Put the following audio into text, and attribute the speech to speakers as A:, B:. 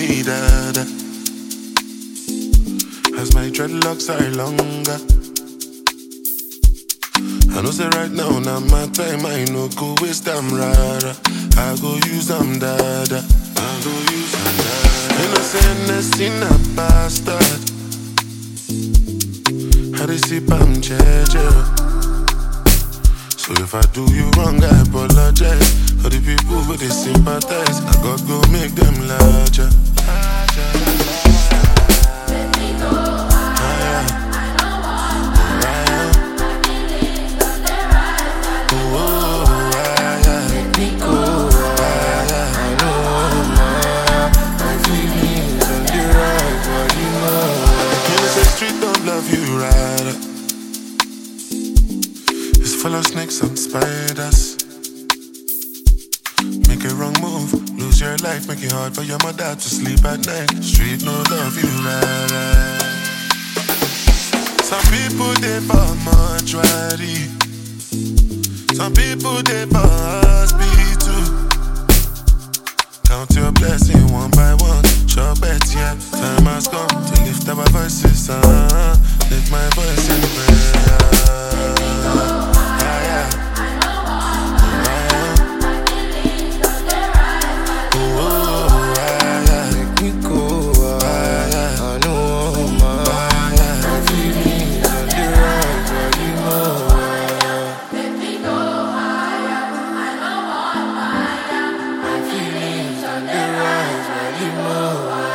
A: me, dada. As my dreadlocks are longer. I know say right now, now my time, I no go waste them, rara. I go use them, dada. I go use them, dada. Innocent in a bastard. How they sip, I'm jeje. So if I do you wrong, I apologize. For the people who they sympathize, I gotta go make them larger. Full of snakes and spiders. Make a wrong move, lose your life. Make it hard for your mother to sleep at night. Street no love you right. Some people they for mortuary. Some people they for hospital. Count your blessing one by one. Sure bet, yeah. Time has come to lift our voices. Lift my voice in prayer.
B: Feelings on the rise, well, you know.